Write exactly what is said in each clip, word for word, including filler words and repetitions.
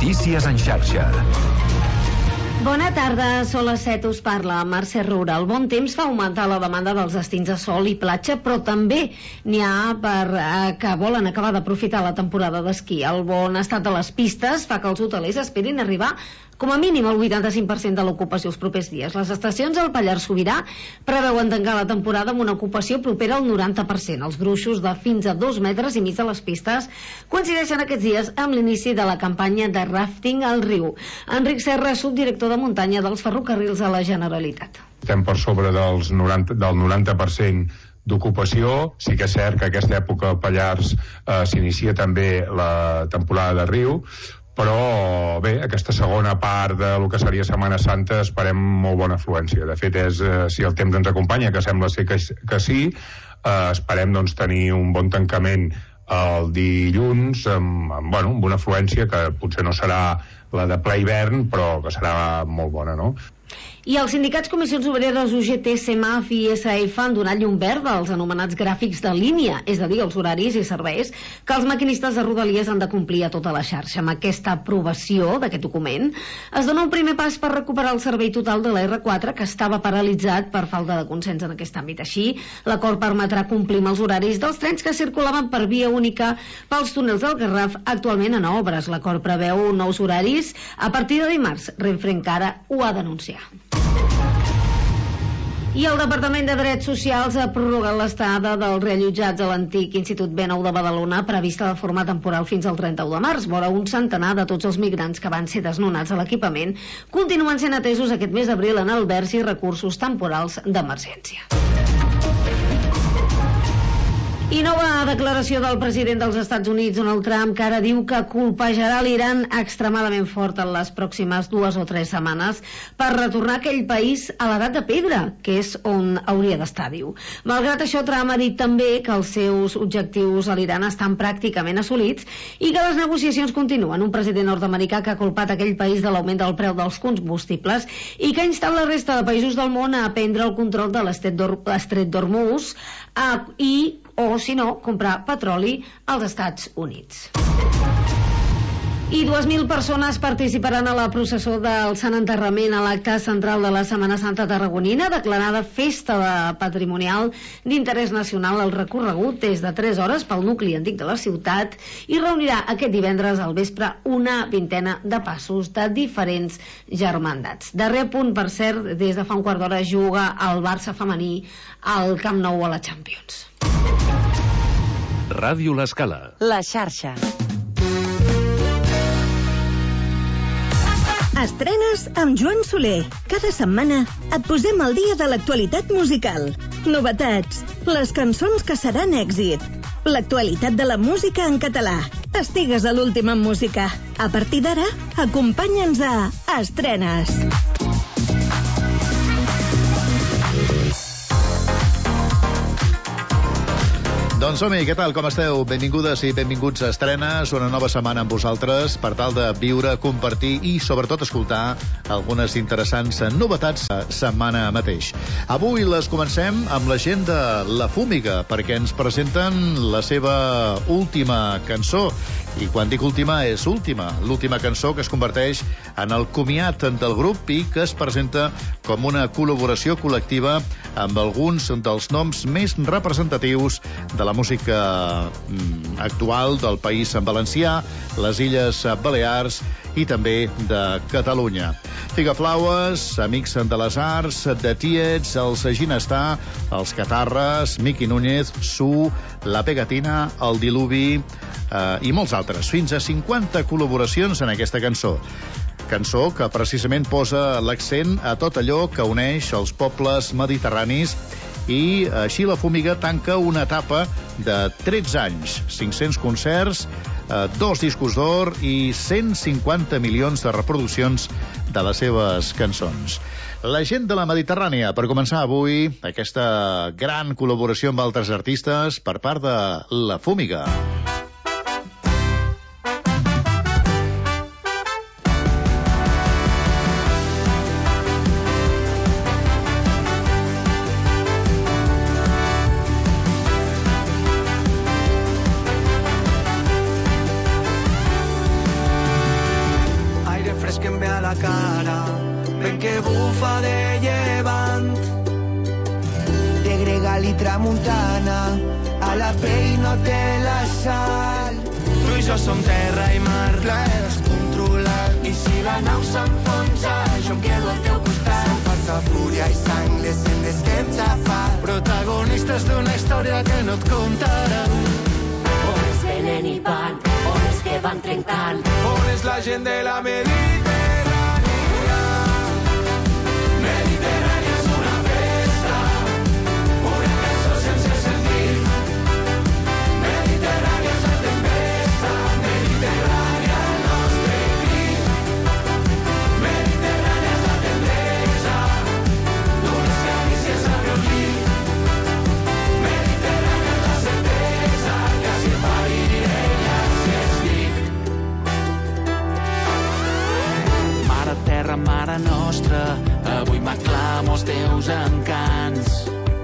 Notícies en xarxa. Bona tarda, són les set, us parla Mercè Roura. El bon temps fa augmentar la demanda dels destins de sol i platja, però també n'hi ha per eh, que volen acabar d'aprofitar la temporada d'esquí. El bon estat de les pistes fa que els hotelers esperin arribar com a mínim el vuitanta-cinc per cent de l'ocupació els propers dies. Les estacions al Pallars Sobirà preveuen tancar la temporada amb una ocupació propera al noranta per cent. Els gruixos de fins a dos metres i mig de les pistes coincideixen aquests dies amb l'inici de la campanya de rafting al riu. Enric Serra, subdirector de muntanya dels ferrocarrils de la Generalitat. Estem per sobre dels noranta, del noranta per cent d'ocupació. Sí que és cert que aquesta època al Pallars eh, s'inicia també la temporada de riu, però bé, aquesta segona part de lo que seria Setmana Santa esperem molt bona afluència. De fet, és, eh, si el temps ens acompanya, que sembla ser que, que sí, eh, esperem doncs, tenir un bon tancament el dilluns amb, amb, bueno, amb una afluència que potser no serà la de ple hivern, però que serà molt bona, no? I els sindicats Comissions Obreres, U G T, CEMAF i S A F han donat llum verda als anomenats gràfics de línia, és a dir, els horaris i serveis que els maquinistes de Rodalies han de complir a tota la xarxa. Amb aquesta aprovació d'aquest document es dona un primer pas per recuperar el servei total de la R quatre, que estava paralitzat per falta de consens en aquest àmbit. Així, l'acord permetrà complir amb els horaris dels trens que circulaven per via única pels túnels del Garraf, actualment en obres. L'acord preveu nous horaris a partir de dimarts. Renfe encara ho ha d'anunciar. I el Departament de Drets Socials ha prorrogat l'estada dels reallotjats a l'antic Institut B nou de Badalona, prevista de forma temporal fins al trenta-u de març. Vora un centenar de tots els migrants que van ser desnonats a l'equipament continuen sent atesos aquest mes d'abril en albergs i recursos temporals d'emergència. I nova declaració del president dels Estats Units, Donald Trump, que ara diu que colpejarà l'Iran extremadament fort en les pròximes dues o tres setmanes per retornar aquell país a l'edat de pedra, que és on hauria d'estar, diu. Malgrat això, Trump ha dit també que els seus objectius a l'Iran estan pràcticament assolits i que les negociacions continuen. Un president nord-americà que ha culpat aquell país de l'augment del preu dels combustibles i que ha instat la resta de països del món a prendre el control de l'estret d'Hormuz i o, si no, comprar petroli als Estats Units. I dues mil persones participaran a la processó del Sant Enterrament a l'acte central de la Setmana Santa tarragonina, declarada festa patrimonial d'interès nacional. El recorregut és de tres hores pel nucli antic de la ciutat i reunirà aquest divendres al vespre una vintena de passos de diferents germandats. Darrer punt, per cert, des de fa un quart d'hora juga el Barça femení al Camp Nou a la Champions. Ràdio L'Escala. La xarxa. Estrenes amb Joan Soler. Cada setmana et posem al dia de l'actualitat musical. Novetats, les cançons que seran èxit, l'actualitat de la música en català. Estigues a l'últim en música. A partir d'ara, acompanya'ns a Estrenes. Doncs som-hi, què tal, com esteu? Benvingudes i benvinguts a Estrenes, una nova setmana amb vosaltres per tal de viure, compartir i sobretot escoltar algunes interessants novetats a setmana mateix. Avui les comencem amb la gent de La Fúmiga, perquè ens presenten la seva última cançó. I quan dic última, és última. L'última cançó que es converteix en el comiat del grup i que es presenta com una col·laboració col·lectiva amb alguns dels noms més representatius de la música actual del país valencià, les Illes Balears i també de Catalunya. Figaflaues, Amics de les Arts, de Tiets, els Ginestar, els Catarres, Miqui Núñez, Su, La Pegatina, El Diluvi eh, i molts altres. Fins a cinquanta col·laboracions en aquesta cançó. Cançó que precisament posa l'accent a tot allò que uneix els pobles mediterranis i així La Fúmiga tanca una etapa de tretze anys, cinc-cents concerts, eh, dos discos d'or i cent cinquanta milions de reproduccions de les seves cançons. La gent de la Mediterrània, per començar avui aquesta gran col·laboració amb altres artistes per part de La Fúmiga. tramuntana, a la pell no té la sal. Tu i jo som terra i mar, plaer descontrolat. I si la nau s'enfonsa, jo em quedo al teu costat. Som força, fúria i sang, les sendes que hem xafat. Protagonistes d'una història que no et contaran. On és venen i van, on és que van trencant. On és la gent de la Mediterrània? Mediterrània és una festa, una cançó sense sentit. Mediterrània és la tempesta, Mediterrània el nostre crit. Mediterrània és la tendresa d'unes carícies al meu llit. Mediterrània és la certesa que si em pariré ja si estic. Mare terra, mare nostra, avui m'aclamo els teus encants.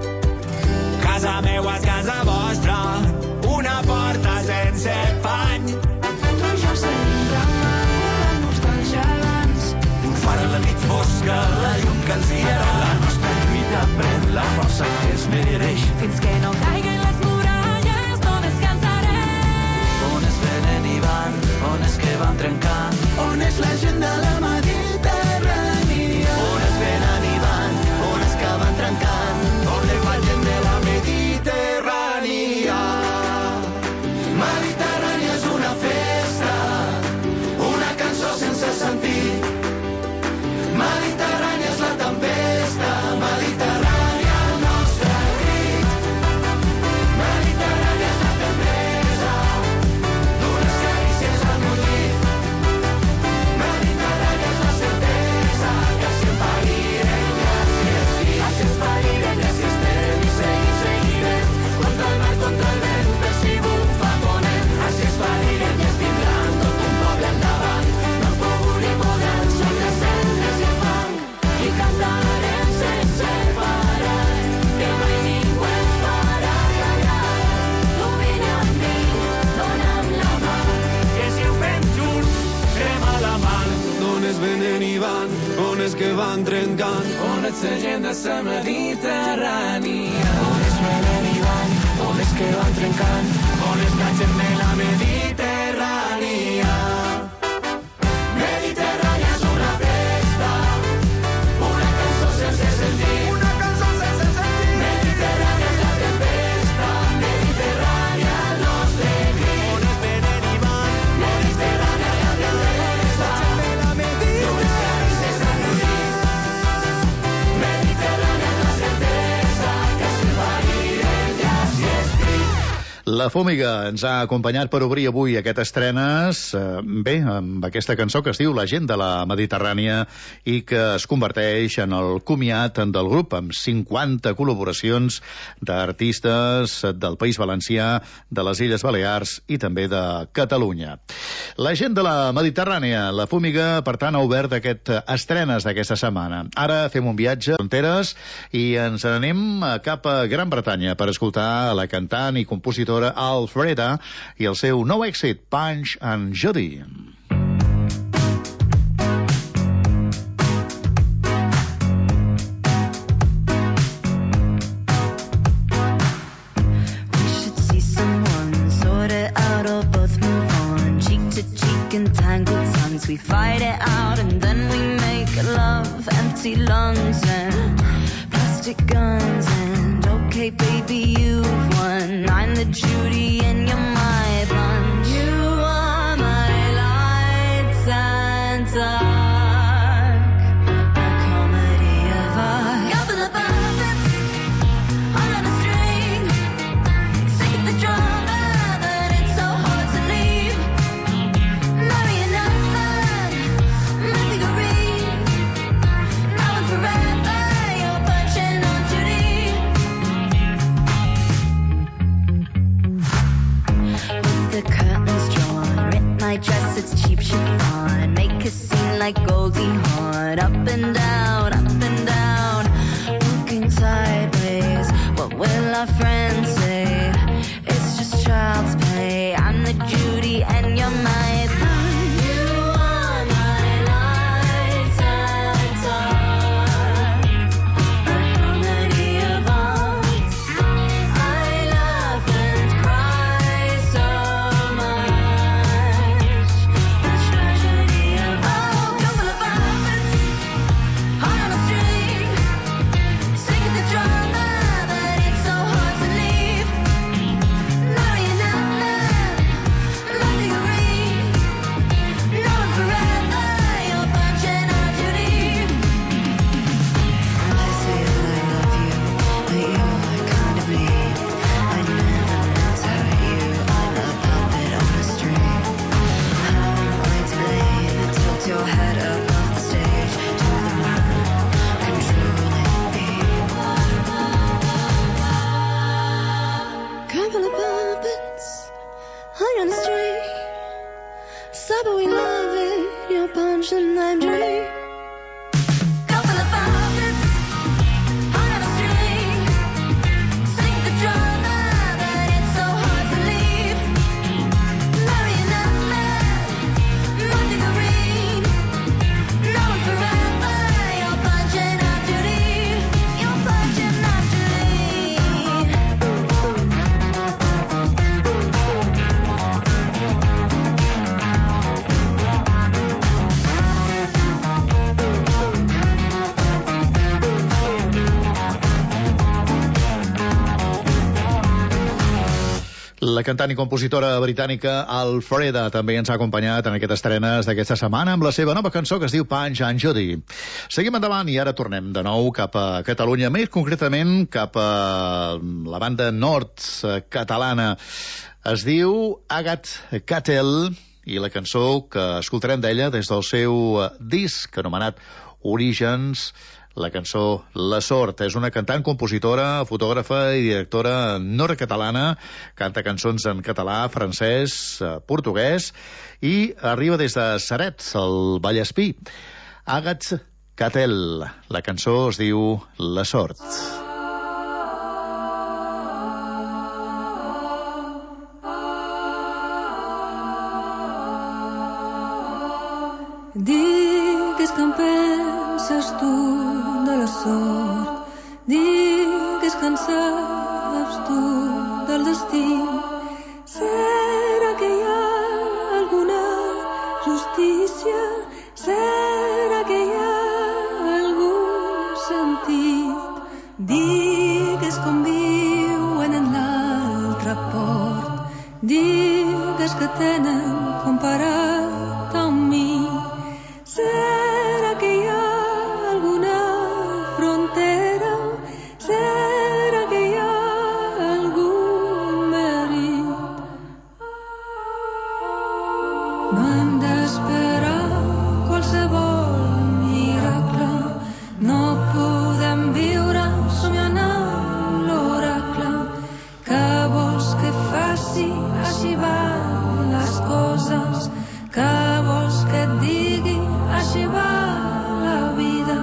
Casa meua és casa vostra, una porta sense pany. Tu i jo seguim bramant, volant-nos dels gegants. Un far a la nit fosca, la llum que els hi agrada. La nostra lluita pren la força que es mereix. Fins que no caiguin les muralles no descansarem. On es venen i van, on és que van trencant. On és la gent de la Mediterrània? On es venen i van, on és que van trencant. On és la gent de la Mediterrània? Mediterrània és una festa, una cançó sense sentit. Mediterrània és la tempesta, Mediterrània el nostre crit. Mediterrània és la tendresa d'unes carícies al meu llit. Mediterrània és la certesa que si em parirem ja si estic. Si ens parirem ja si estem i seguim, seguirem. Contra el mar, contra el vent, per si bufa ponent. Si ens parirem ja es tindran tot un poble endavant. No pogut ni podran, som les cendres i el fang. I cantarem sense parar, que mai ningú ens farà callar. Tu vine amb mi, dona'm la mà, que si ho fem junts, fem a la mà. D'on es venen i van, on és que van trencant. On és la gent de la Mediterrània? On es venen i van, on és que van trencant. On és la gent de la Mediterrània? Mediterrània és una festa, una cançó sense sentit. Una cançó sense sentit. Mediterrània és la tempesta, Mediterrània el nostre crit. On es venen i van, Mediterrània és la tendresa d'unes carícies al meu llit. Mediterrània és la certesa que si em parirem ja si estic. La Fúmiga ens ha acompanyat per obrir avui aquest estrenes, eh, bé, amb aquesta cançó que es diu La gent de la Mediterrània i que es converteix en el comiat del grup, amb cinquanta col·laboracions d'artistes del País Valencià, de les Illes Balears i també de Catalunya. La gent de la Mediterrània, la Fúmiga, per tant, ha obert aquest estrenes d'aquesta setmana. Ara fem un viatge a fronteres i ens n'anem cap a Gran Bretanya per escoltar la cantant i compositora Alfreda i el seu nou èxit, Punch and Judy. We should see someone, sort it out or both move on. Cheek to cheek and tangled tongues, we fight it out and then we make love. Empty lungs and plastic guns and okay baby you've won. I'm the Judy and you're my punch. You are my lights and dark, a comedy of art. You're for the puppets on a string, sick of the drama but it's so hard to leave. Marionette man, mythically, now and forever you're punching on Judy. With the curtains drawn, rip my dress, it's cheap chiffon. Make a scene like Goldie Hawn. Up and down, up and down, looking sideways. What will our friends say? It's just child's play. I'm the Judy and you're my punch. You are my lights and dark, a comedy of art. La cantant i compositora britànica Alfreda també ens ha acompanyat en aquestes estrenes d'aquesta setmana amb la seva nova cançó que es diu Punch and Judy. Seguim endavant i ara tornem de nou cap a Catalunya, més concretament cap a la banda nord catalana. Es diu Agat Catel i la cançó que escoltarem d'ella des del seu disc anomenat Orígens, la cançó La Sort. És una cantant, compositora, fotògrafa i directora nord-catalana. Canta cançons en català, francès, portuguès i arriba des de Ceret, al Vallespí. Agat Catel. La cançó es diu La Sort. Digues que em penses tu de la sort, digues que en saps tu del destí. Serà que hi ha alguna justícia? Serà que hi ha algun sentit? Digues com viuen en l'altre port, digues que tenen comparat amb mi. Serà que hi ha alguna frontera? Serà que hi ha algun mèrit? No hem d'esperar qualsevol miracle, no podem viure somiant amb l'oracle. Que vols que faci? Així van les coses. Que vols que et digui? Així va la vida.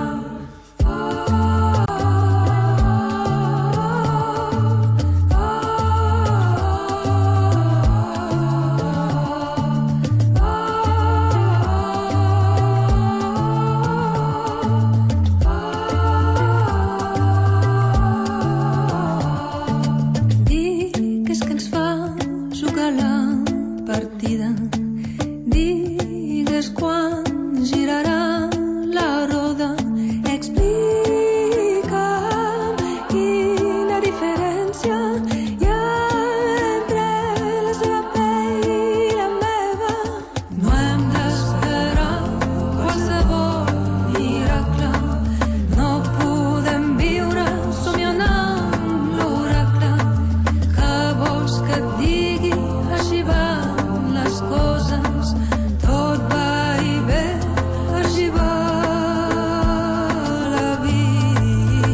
Digues que ens fa jugar la partida. Digues quan girarà la roda. Explica'm quina diferència hi ha entre la seva pell i la meva. No hem d'esperar qualsevol miracle, no podem viure somiant amb l'oracle. Que vols que et digui? Així van les coses. Tot va i ve, així va la vida.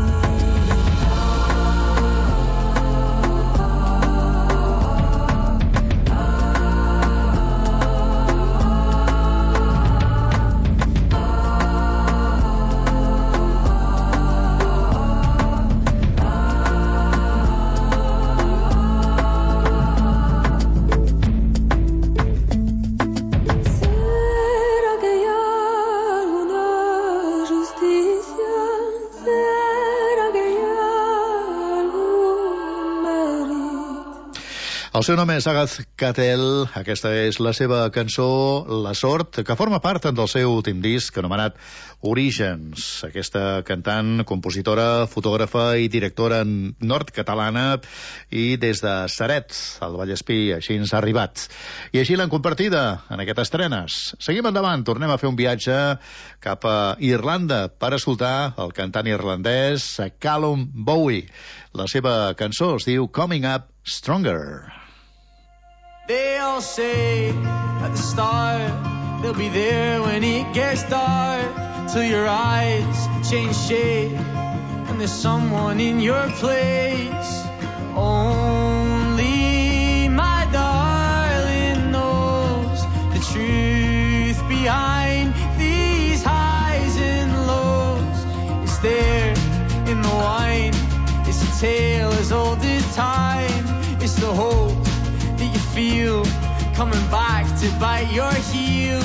Serà que hi ha alguna justícia? Serà que hi ha algun mèrit? El seu nom és Agat Catel. Aquesta és la seva cançó La Sort, que forma part del seu últim disc anomenat Orígens. Aquesta cantant, compositora, fotògrafa i directora nord-catalana i des de Ceret, al Vallespí, així ens ha arribat. I així l'han compartida en aquestes estrenes. Seguim endavant, tornem a fer un viatge cap a Irlanda per escoltar el cantant irlandès Callum Bowie. La seva cançó es diu Coming Up Stronger. They all say at the start they'll be there when it gets dark, till your eyes change shape and there's someone in your place. Only my darling knows the truth behind these highs and lows. It's there in the wine, it's a tale as old as time. It's the hope that you feel coming back to bite your heel.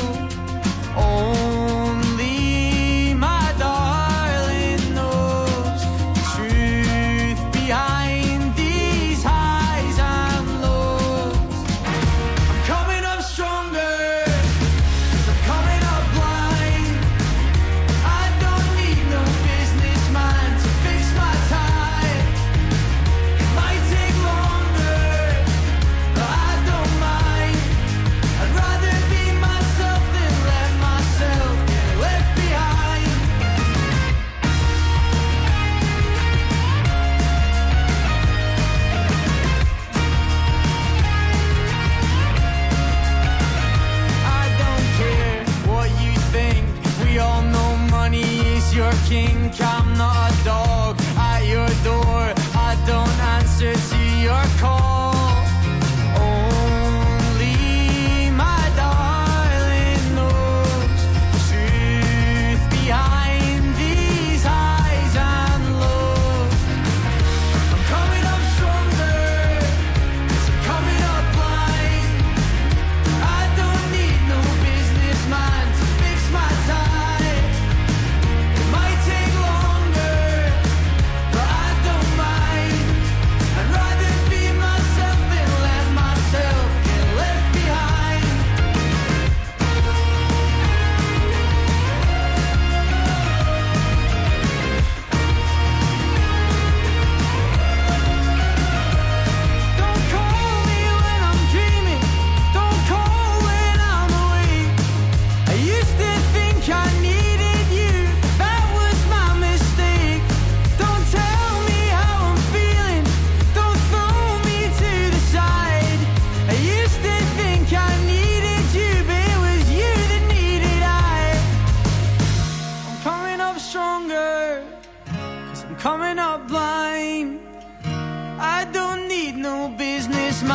Only my darling knows the truth behind these highs and lows. I'm coming up stronger, 'cause I'm coming up blind. I don't need no businessman to fix my time. It might take longer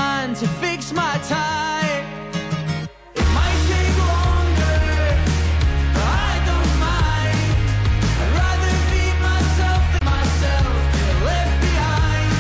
mind to fix my tie. It might take longer, but I don't mind. I'd rather be myself than myself get left behind.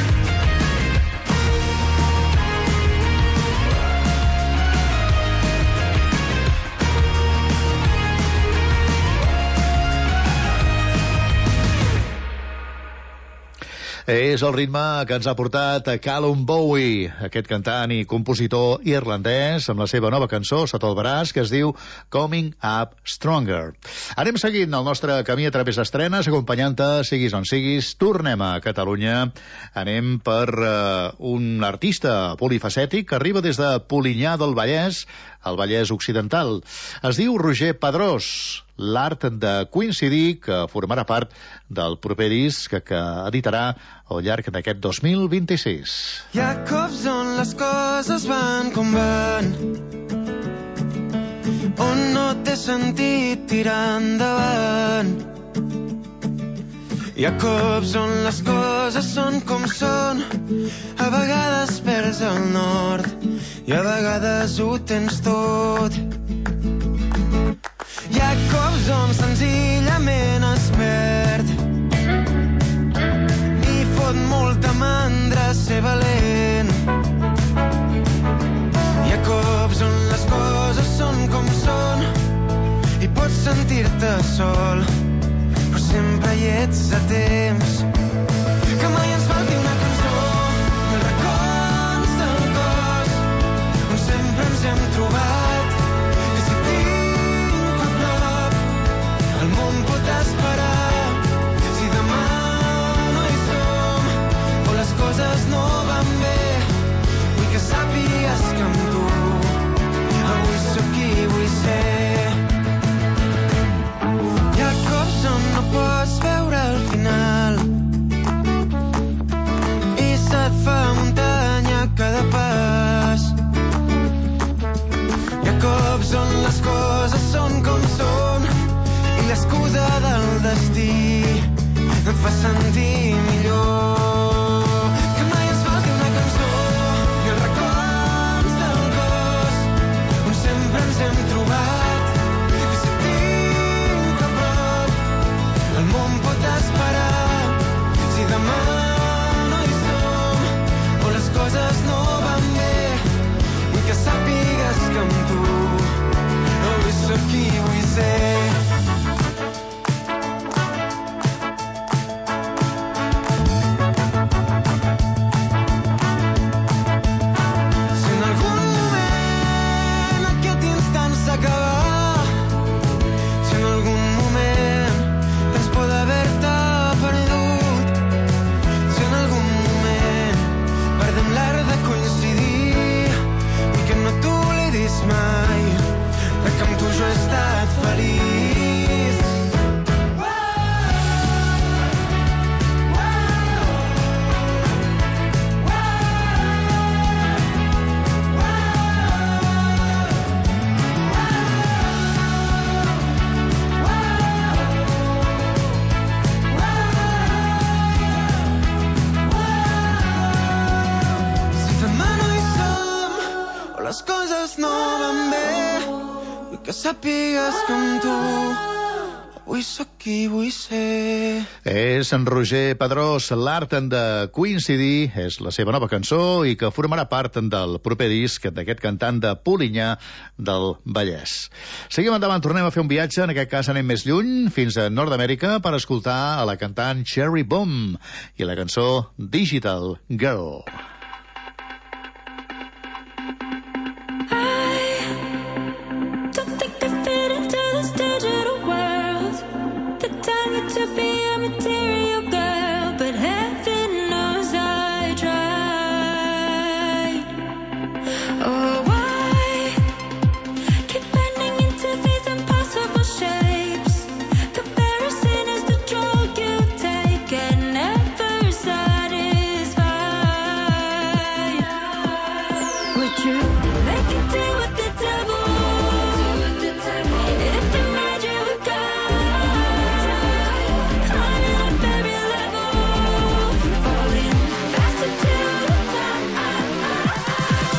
És el ritme que ens ha portat a Callum Bowie, aquest cantant i compositor irlandès, amb la seva nova cançó sota el braç, que es diu Coming Up Stronger. Anem seguint el nostre camí a través d'estrenes, acompanyant-te, siguis on siguis. Tornem a Catalunya. Anem per uh, un artista polifacètic que arriba des de Polinyà del Vallès, al Vallès Occidental. Es diu Roger Pedrós. L'art de coincidir, que formarà part del proper disc que, que editarà al llarg d'aquest dos mil vint-i-sis. Hi ha cops on les coses van com van, on no té sentit tirar endavant. Hi ha cops on les coses són com són, a vegades perds el nord i a vegades ho tens tot. Hi ha cops on senzillament es perd i fot molta mandra ser valent. Hi ha cops on les coses són com són i pots sentir-te sol, però sempre hi ets a temps. Que mai ens falti una cançó i els racons del cos on sempre ens hem trobat, que si tinc a prop el món pot esperar. Si demà no hi som o les coses no van bé, vull que sàpigues que amb tu avui sóc qui vull ser. Hi ha cops on no pots veure el final i se't fa muntanya cada pas. Hi ha cops on les coses són com són i l'excusa del destí no et fa sentir millor. Que mai ens falti una cançó i els racons del cos on sempre ens hem trobat, que si tinc a prop el món pot esperar. Si demà no hi som o les coses no van bé, vull que sàpigues que amb tu avui sóc qui vull ser. Si en algun moment aquest instant s'acaba, si en algun moment tens por d'haver-te perdut, si en algun moment perdem l'art de coincidir, vull que no t'oblidis mai de que amb tu jo he estat feliç. Si demà no hi som o les coses no van bé, vull que sàpigues que amb tu avui sóc qui vull ser. És en Roger Pedrós. L'art de coincidir és la seva nova cançó i que formarà part del proper disc d'aquest cantant de Polinyà del Vallès. Seguim endavant, tornem a fer un viatge, en aquest cas anem més lluny, fins a Nord-Amèrica, per escoltar a la cantant Cherry Bomb i la cançó Digital Girl. Don't think I fit into this digital world. The time it to be a material girl, but heaven knows I tried. Oh, why keep running into these impossible shapes? Comparison is the drug you take and never satisfied. Would you make it deal with the devil? If the magic would guide, climbing up every level, falling faster to the top.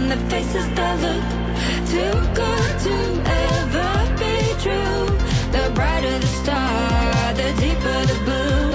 on their faces that look too good to ever be true. The brighter the star, the deeper the blue.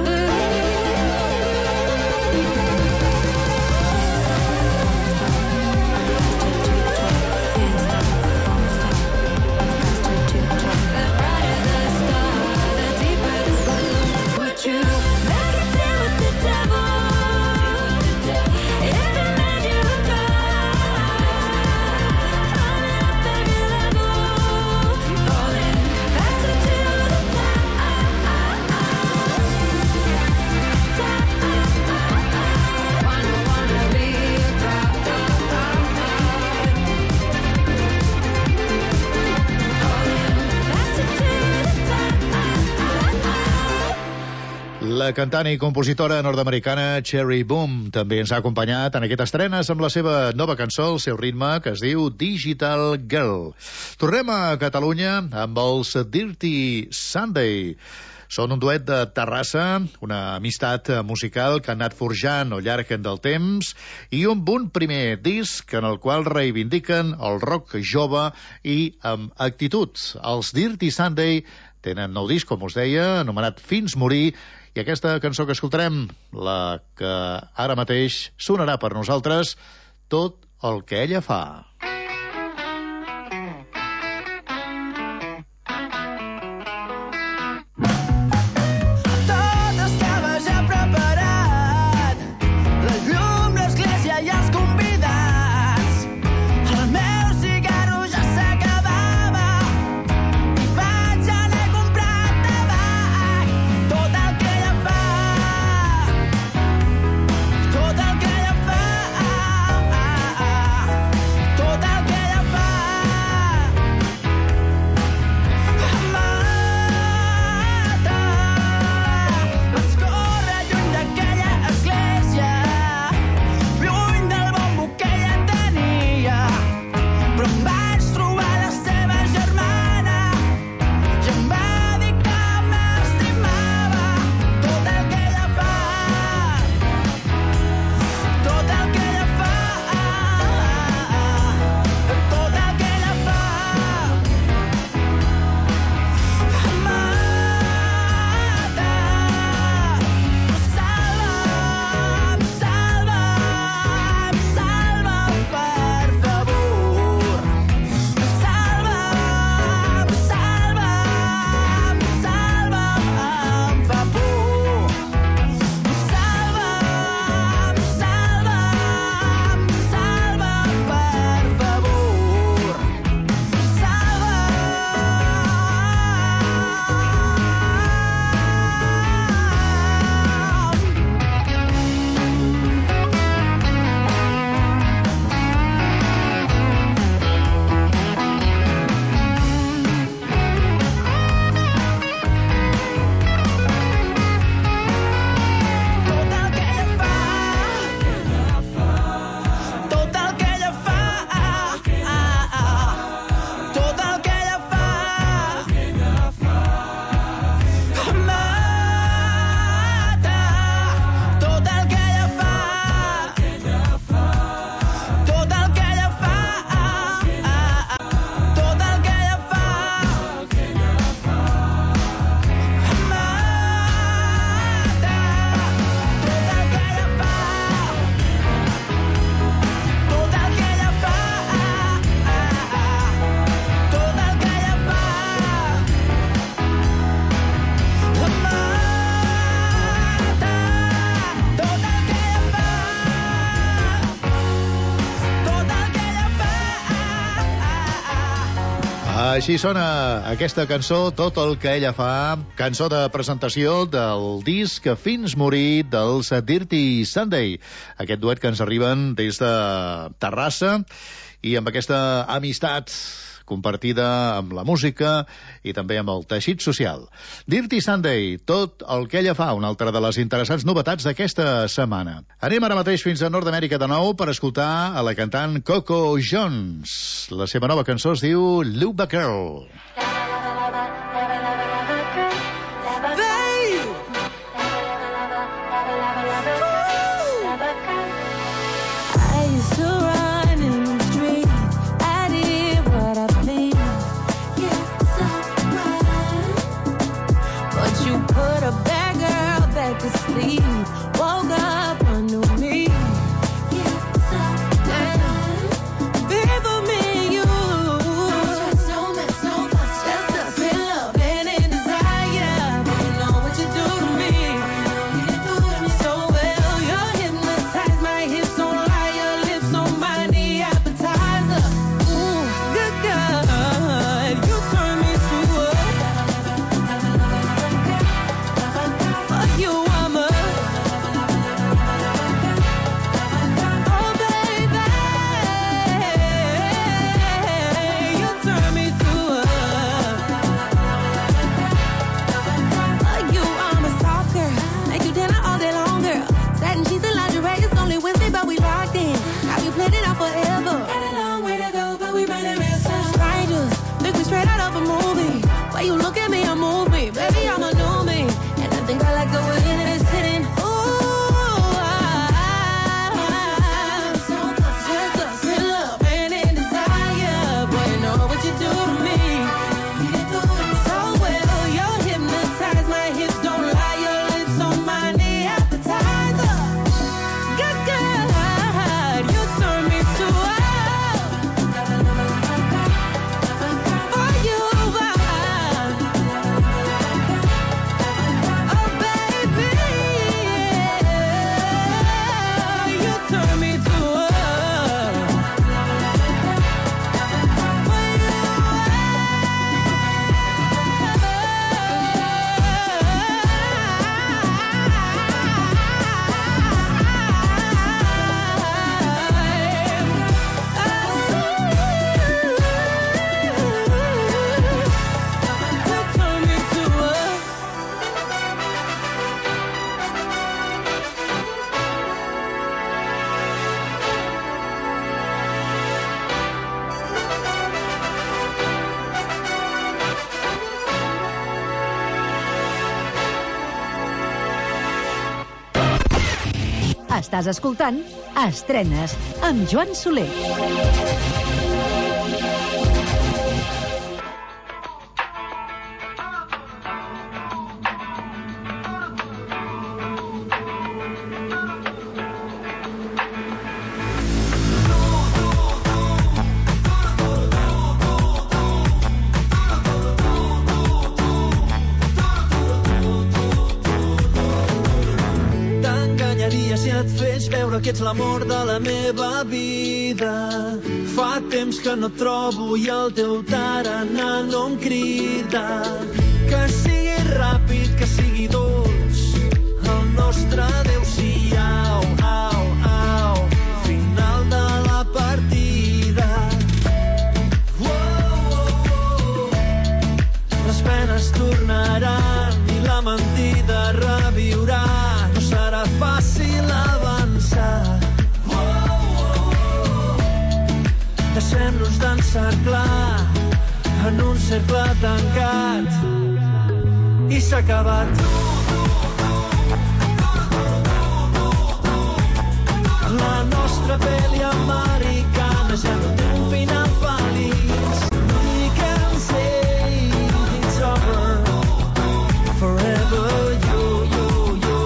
La cantant i compositora nord-americana Cherry Boom també ens ha acompanyat en aquestes estrenes amb la seva nova cançó, el seu ritme, que es diu Digital Girl. Tornem a Catalunya amb els Dirty Sunday. Són un duet de Terrassa, una amistat musical que ha anat forjant al llarg del temps i un bon primer disc en el qual reivindiquen el rock jove i amb actitud. Els Dirty Sunday tenen nou disc, com us deia, anomenat Fins morir, i aquesta cançó que escoltarem, la que ara mateix sonarà per nosaltres, Tot el que ella fa. Així sona aquesta cançó, Tot el que ella fa, cançó de presentació del disc Fins morir dels Dirty Sunday, aquest duet que ens arriben des de Terrassa i amb aquesta amistat compartida amb la música i també amb el teixit social. Dirty Sunday, Tot el que ella fa, una altra de les interessants novetats d'aquesta setmana. Anem ara mateix fins a Nord-Amèrica de nou per escoltar a la cantant Coco Jones. La seva nova cançó es diu Luba Girl. I used to run in put a bad girl back to sleep. Woke up a new me. You look at me, I move me. Baby, I'm a new me. And I think I like the way that it's sitting. Ooh, I'm just a thriller, pain and desire. Boy, you know what you do to me. So well, you're hypnotized. My hips don't lie. Your lips on mine, the appetizer. Good God, you turn me to a for you. Estàs escoltant Estrenes amb Joan Soler. Que ets l'amor de la meva vida. Fa temps que no et trobo i el teu tarannà no em crida. Que sigui ràpid, que sigui dolç, el nostre adéu-siau, au, au, final de la partida. Oh, oh, oh. Les penes tornaran i la mentida reviurà. No serà fàcil avançar. Oh, oh, oh. Deixem-nos d'encerclar en un cercle tancat i s'ha acabat. La nostra pel·li americana ja no té un final feliç. We can say it's over forever, you, you, you.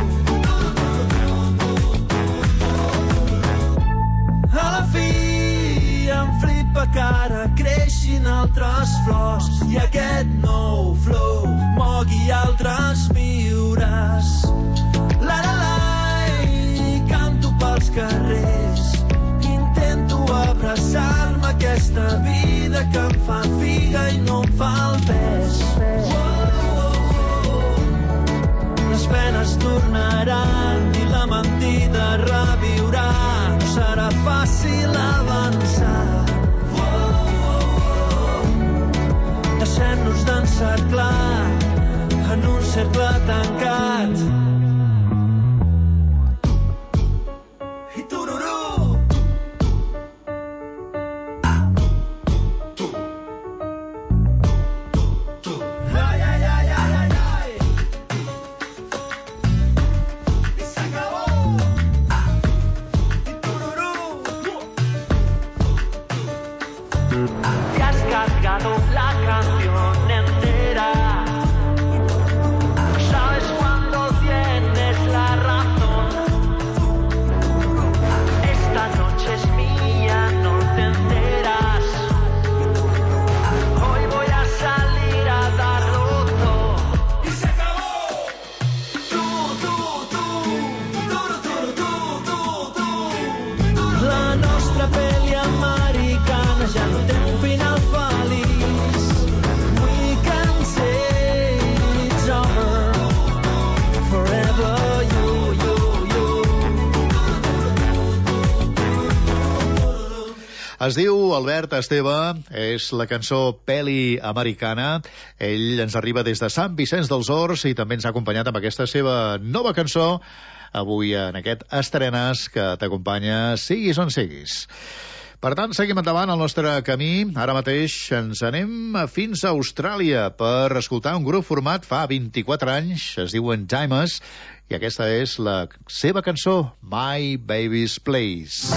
A la fi em flipa que ara creixin altres flors i aquest nou flow mogui altres viures. La la la, i canto pels carrers, intento abraçar-me aquesta vida que em fa figa i no em fa el pes. Oh, oh, oh. Les penes tornaran i la mentida reviurà. No serà fàcil avançar. Oh, oh, oh. Deixem-nos d'encerclar en un cercle tancat. I tururú. Tu. Tu. Ai, ai, ai, ai, ai, ai. I s'acabó. I tururú. Te has cargado la canción entera. Es diu Albert Esteve, és la cançó Peli Americana. Ell ens arriba des de Sant Vicenç dels Horts i també ens ha acompanyat amb aquesta seva nova cançó avui en aquest Estrenes que t'acompanya siguis on siguis. Per tant, seguim endavant el nostre camí. Ara mateix ens anem fins a Austràlia per escoltar un grup format fa vint-i-quatre anys, es diuen Dimers, i aquesta és la seva cançó, My Baby's Place.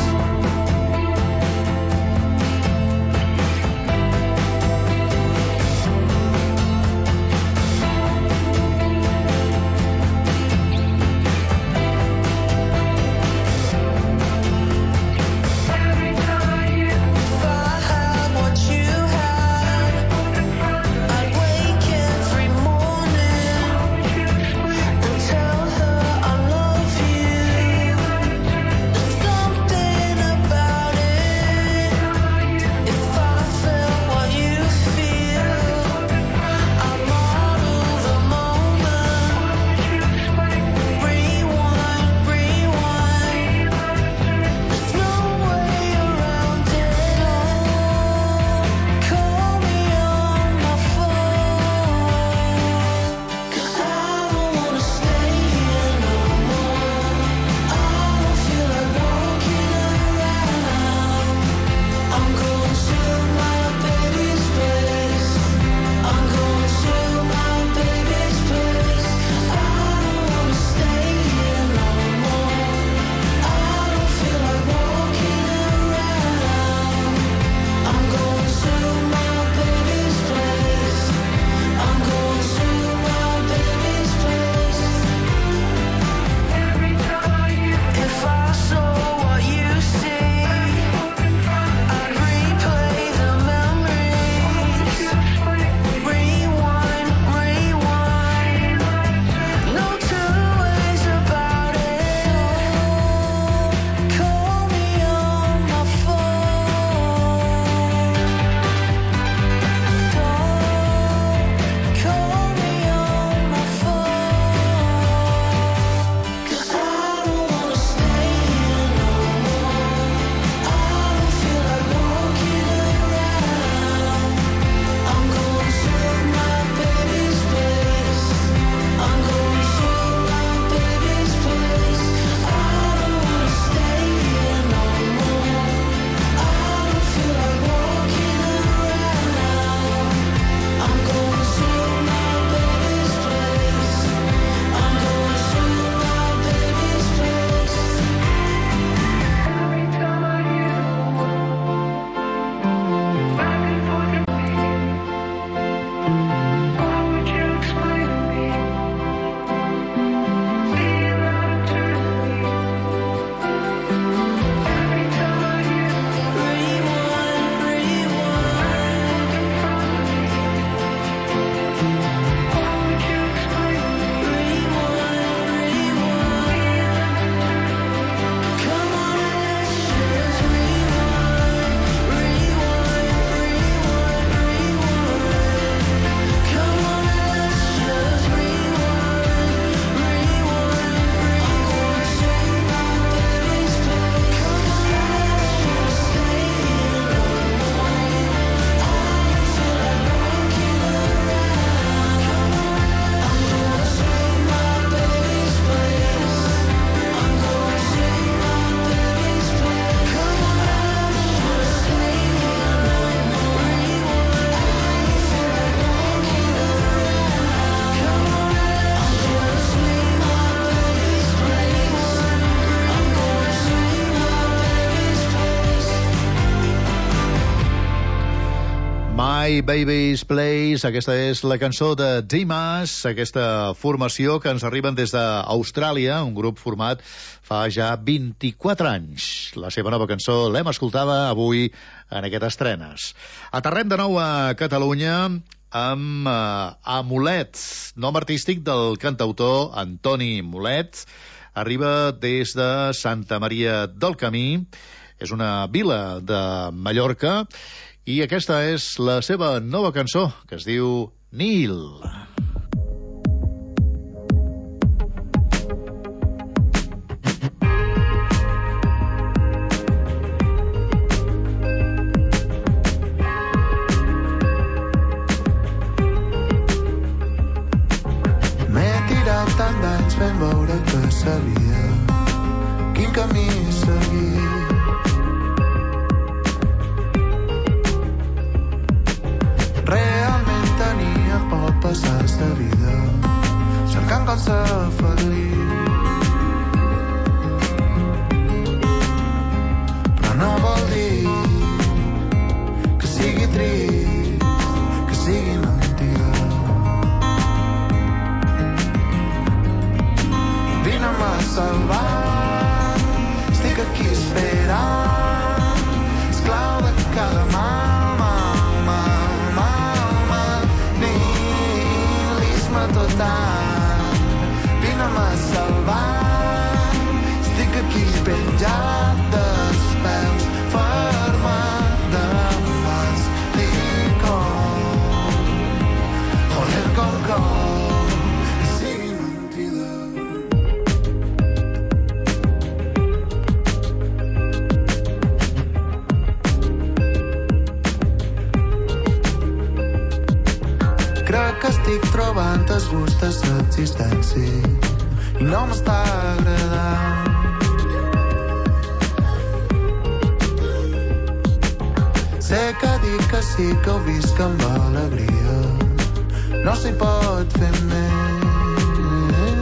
My Baby's Place, aquesta és la cançó de Dimas, aquesta formació que ens arriben des d'Austràlia, un grup format fa ja vint-i-quatre anys. La seva nova cançó l'hem escoltada avui en aquest Estrenes. Aterrem de nou a Catalunya amb uh, Amulet, nom artístic del cantautor Antoni Mulet. Arriba des de Santa Maria del Camí, és una vila de Mallorca, i aquesta és la seva nova cançó, que es diu Nil. passat tant d'anys vam veure que sabia quin camí seguir. Realment tenia por passar sa vida cercant com ser feliç. Però no vol dir que sigui trist, que sigui mentida. Vine-me a salvar, estic aquí esperant, esclau de cada mal, mal, mal, mal, mal, nihilisme total. Vine-me a salvar, estic aquí penjat dels peus, fermada amb mans licor. Joder, com com, que sigui mentida. Crec que estic trobant el gust de l'existència i no m'està agradant. Sé que dic que sí que ho visc amb alegria, no s'hi pot fer més.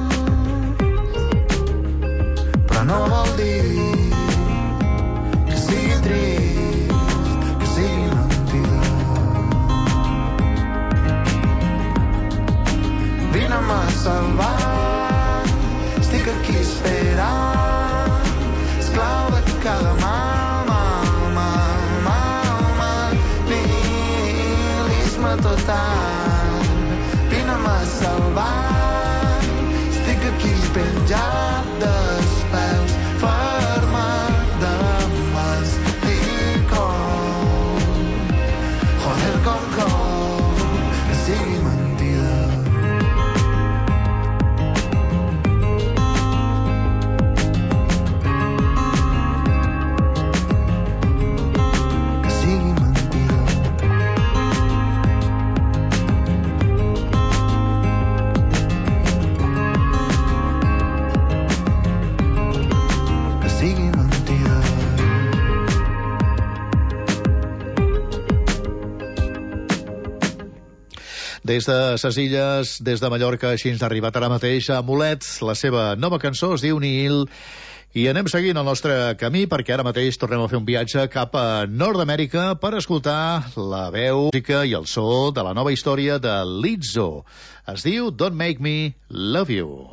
Però no vol dir que sigui trist, que sigui mentida. Vine-me a salvar, estic aquí esperant, esclau de cada mal, mal, mal, mal, mal, nihilisme total. Vine-me a salvar, estic aquí penjat dels peus, fermada amb mans licor. Joder, com com, que sigui mentida. Des de ses Illes, des de Mallorca, així ens ha arribat ara mateix a Mulet. La seva nova cançó es diu Nihil. I anem seguint el nostre camí perquè ara mateix tornem a fer un viatge cap a Nord-Amèrica per escoltar la veu, música i el so de la nova història de Lizzo. Es diu Don't Make Me Love You.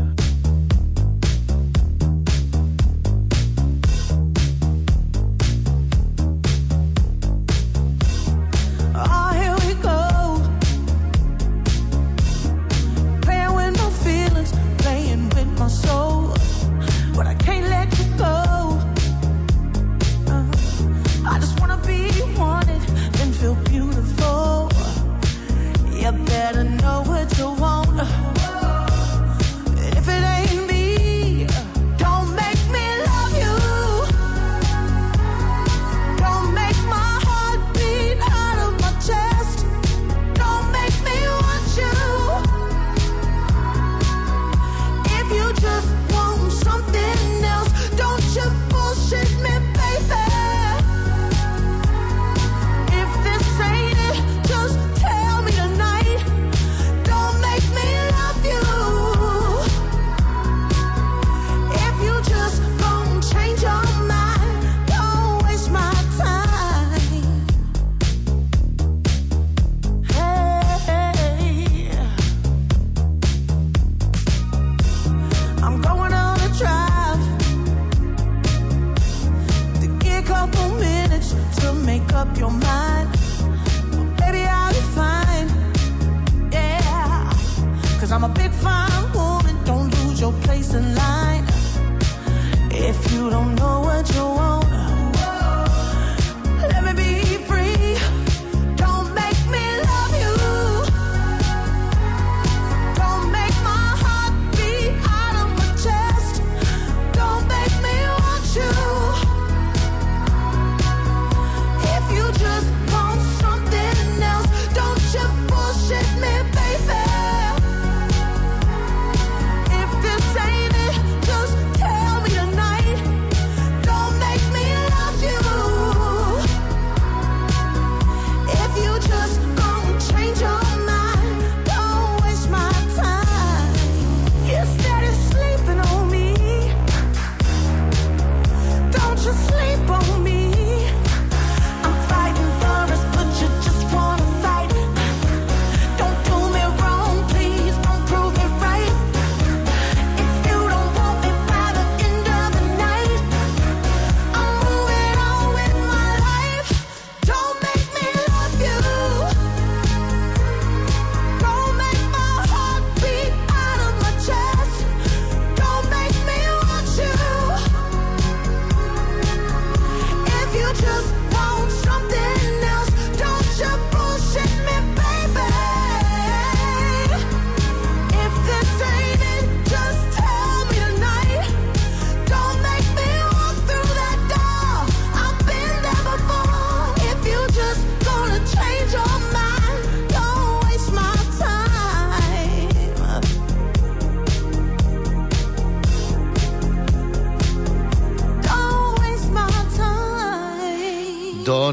Better know what you want. If it ain't me, don't make me love you. Don't make my heart beat out of my chest. Don't make me want you. If you just want something else, don't you bullshit me, baby. If this ain't it, just tell me tonight. Don't make me love you. If you just gon' change your mind, don't waste my time. Hey, I'm going on a drive to get a couple minutes to make up your mind. Baby, I'll be fine. Yeah, 'cause I'm a big fine woman. Don't lose your place in line. If you don't know what you want, let me be free. Don't make me love you. Don't make my heart beat out of my chest. Don't make me want you. If you just want something else, don't you bullshit me, baby.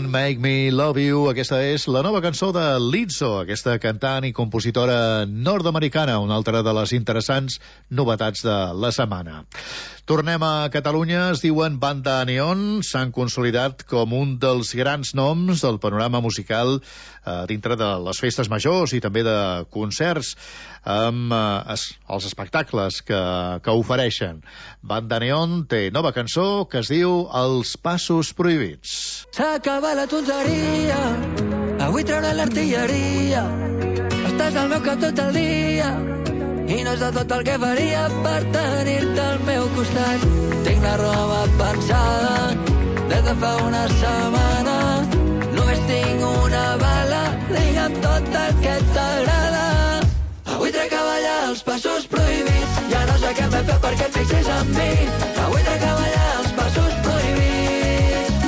Don't Make Me Love You. Aquesta és la nova cançó de Lizzo, aquesta cantant i compositora nord-americana, una altra de les interessants novetats de la setmana. Tornem a Catalunya. Es diuen Banda Neon, s'han consolidat com un dels grans noms del panorama musical eh, dintre de les festes majors i també de concerts amb eh, es, els espectacles que, que ofereixen. Banda Neon té nova cançó que es diu Els Passos Prohibits. S'acaba la tonteria, avui trauré l'artilleria. Estàs al meu cap tot el dia i no és de tot el que faria per tenir-te al meu costat. Tinc la roba pensada des de fa una setmana. Només tinc una bala, digue'm tot el que t'agrada. Avui trec a ballar els passos prohibits. Ja no sé què m'he fet perquè et fixis en mi. Avui trec a ballar els passos prohibits.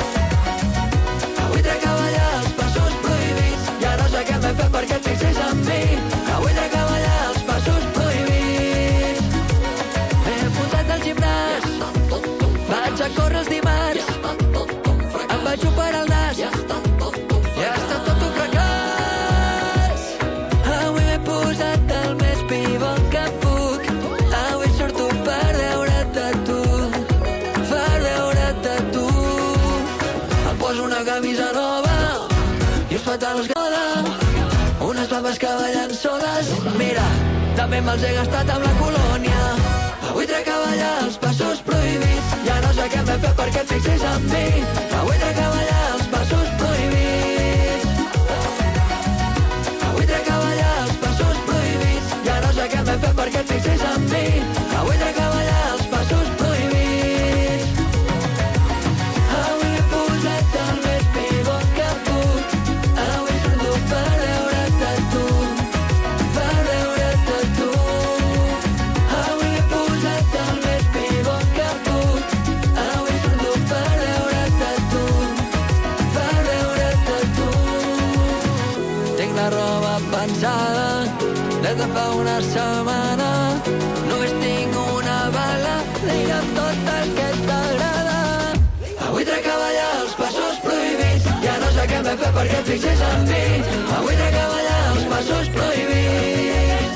Avui trec a ballar els passos prohibits. Ja no sé què m'he fet perquè et fixis en mi. Avui trec a ballar els passos prohibits. M'he apuntat al gimnàs, vaig a córrer els dimarts, em vaig operar el nas, ja està tot un fracàs. Avui m'he posat el més pivot que puc. Avui surto per veure't a tu, per veure't a tu. Em poso una camisa nova i uns pantalons goda, unes bambes que ballen soles. Mira, també me'ls he gastat amb la colònia. Avui trec a ballar els passos prohibits. Ja no sé què m'he fet perquè et fixis en mi. Avui trec a ballar els passos prohibits. Avui trec a ballar els passos prohibits. Ja no sé què m'he fet perquè et fixis en mi. Avui trec a ballar els passos prohibits. Avui m'he posat el més pivot que puc. Avui surto per veure't a tu, per veure't a tu. Avui m'he posat el més pivot que puc. Avui surto per veure't a tu, per veure't a tu. Tinc la roba pensada des de fa una setmana. Només tinc una bala, digue'm tot el que t'agrada. Avui trec a ballar els passos prohibits. Ja no sé què m'he fet perquè et fixis en mi. Avui trec a ballar els passos prohibits.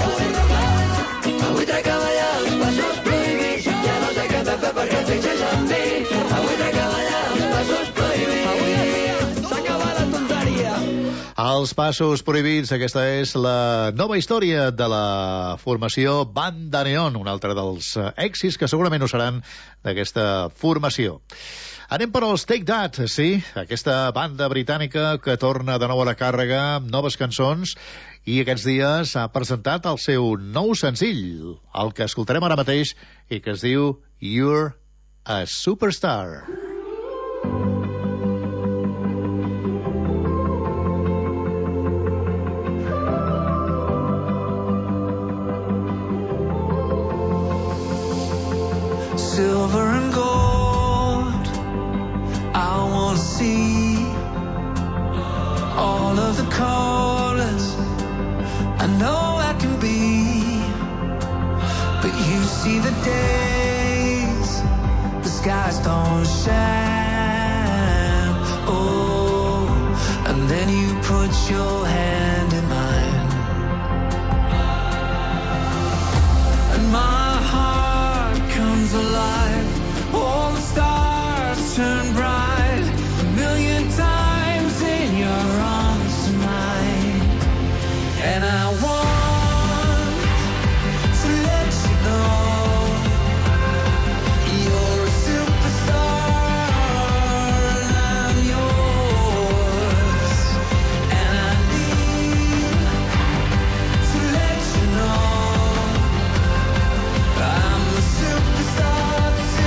Avui trec a ballar els passos prohibits. Ja no sé què m'he fet perquè et fixis en mi. Avui trec a ballar els passos prohibits. Avui s'acaba la tonteria. Els Passos Prohibits, aquesta és la nova història de la formació Banda Neon, un altre dels eh, èxits que segurament ho seran d'aquesta formació. Anem per als Take That, sí, aquesta banda britànica que torna de nou a la càrrega amb noves cançons i aquests dies ha presentat el seu nou senzill, el que escoltarem ara mateix i que es diu You're a Superstar. Silver and gold, I want to see all of the colors I know I can be. But you see the days the skies don't shine. Oh, and then you put your hand in mine, and my heart comes alive. All the stars turn bright a million times in your arms tonight. And I want to let you know you're a superstar and I'm yours. And I need to let you know I'm a superstar too.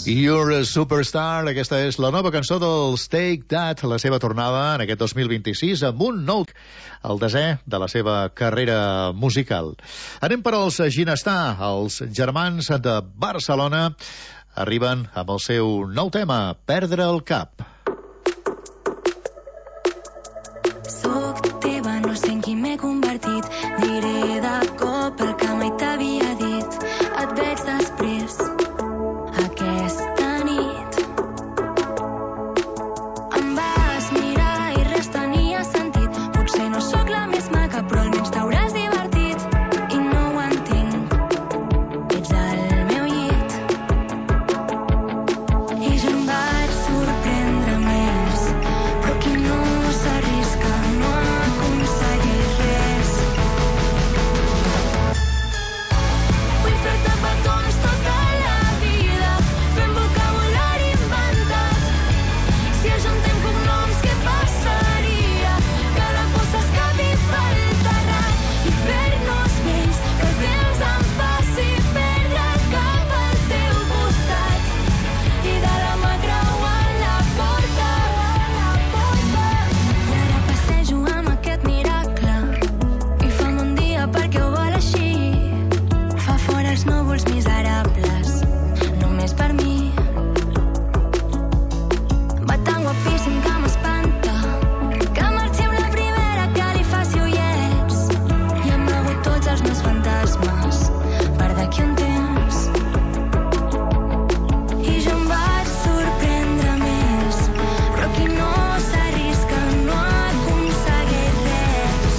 You're a Superstar, aquesta és la nova cançó dels Take That, la seva tornada en aquest dos mil vint-i-sis amb un nou, el desè de la seva carrera musical. Anem per als Ginestar, els germans de Barcelona arriben amb el seu nou tema, Perdre el cap. Soc teva, no sé en qui m'he convertit. Diré de cop el que mai t'havia dit. Et veig després aquesta nit. Em vas mirar i res tenia sentit. Potser no sóc la més maca, però almenys t'hauràs divertit. I no ho entenc, ets al meu llit. I jo em vaig sorprendre més, però qui no s'arrisca no aconsegueix res. Vull fer-te petons tota la vida, fent vocabulari inventat. Si ajuntem cognoms, què passaria? Que la por s'escapi pel terrat i fer-nos vells, que el temps em faci perdre el cap al teu costat. I de la mà creuant la porta, i ara passejo amb aquest miracle i fa un bon dia perquè ho vol així. Fa fora els núvols miserables, només per mi. Va tan guapíssim que m'espanta que marxeu la primera que li faci ullets. I amago tots els meus fantasmes per d'aquí un temps. I jo em vaig sorprendre més, però qui no s'arrisca no aconsegueix res.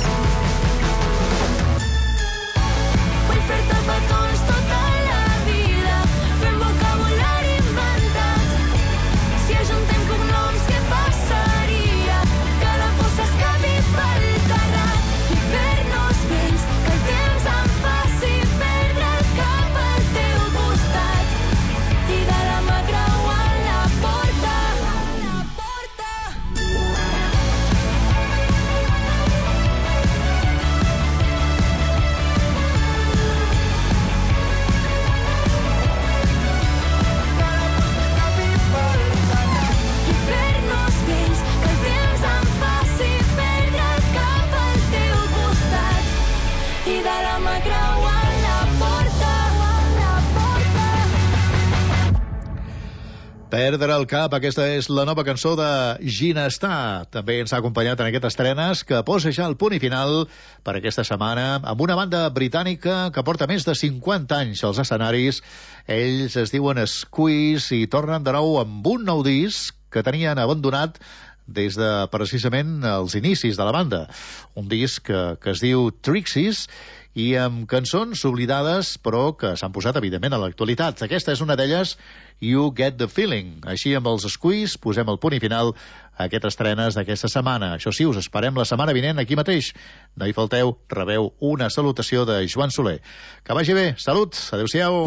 Vull fer-te petons tota la vida, fent vocabulari inventat. Si ajuntem cognoms, què passaria? Que la por s'escapi pel terrat i fer-nos vells, que el temps em faci perdre el cap al teu costat. I de la mà creuant la porta, la porta. I fer-nos vells, que el temps em faci perdre el cap al teu costat. I de la mà creuant la porta, la porta. Perdre el cap, aquesta és la nova cançó de Ginestar. També ens ha acompanyat en aquestes estrenes que posa ja el punt i final per aquesta setmana amb una banda britànica que porta més de cinquanta anys als escenaris. Ells es diuen Squeeze i tornen de nou amb un nou disc que tenien abandonat des de precisament els inicis de la banda. Un disc que, que es diu Trixies i amb cançons oblidades però que s'han posat evidentment a l'actualitat. Aquesta és una d'elles, You Get the Feeling. Així amb els Squeeze posem el punt i final a aquestes estrenes d'aquesta setmana. Això sí, us esperem la setmana vinent aquí mateix. No hi falteu, rebeu una salutació de Joan Soler. Que vagi bé, salut, adeu-siau.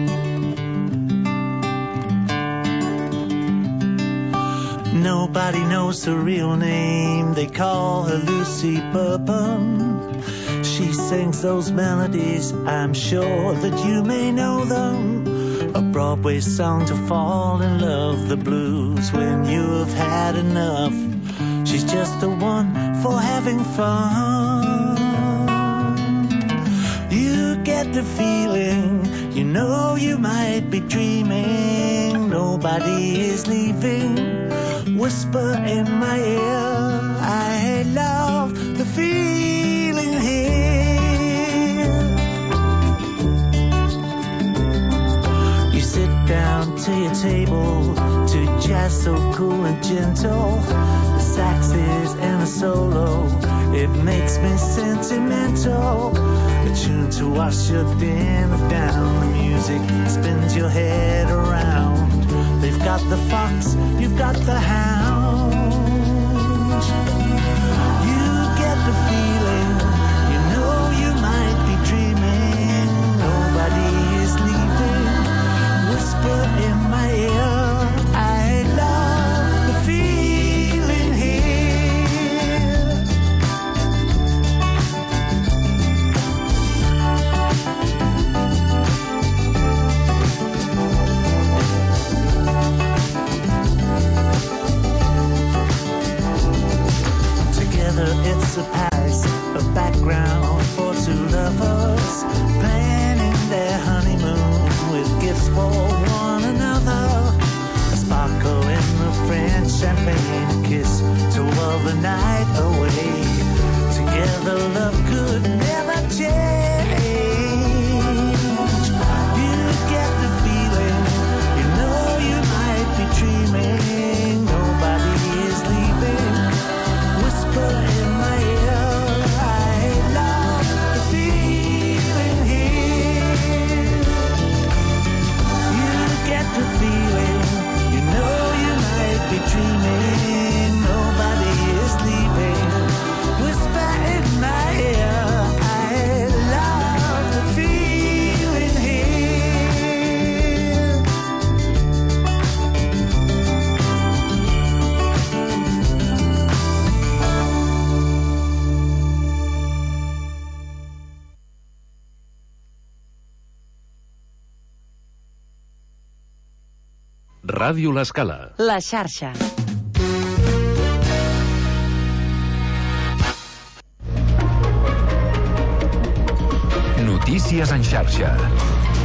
Nobody knows her real name. They call her Lucy Bourbon. She sings those melodies, I'm sure that you may know them. A Broadway song to fall in love, the blues when you have had enough. She's just the one for having fun. You get the feeling, you know you might be dreaming. Nobody is leaving. Whisper in my ear, I love the feeling here. You sit down to your table to jazz so cool and gentle. The saxes and the solo, it makes me sentimental. A tune to wash your dinner down. The music spins your head around. They've got the fox, you've got the hound. You get the feeling, you know you might be dreaming. Nobody is leaving. Whisper in my ear, I love the feeling here. Ràdio L'Escala. La xarxa. Notícies en xarxa.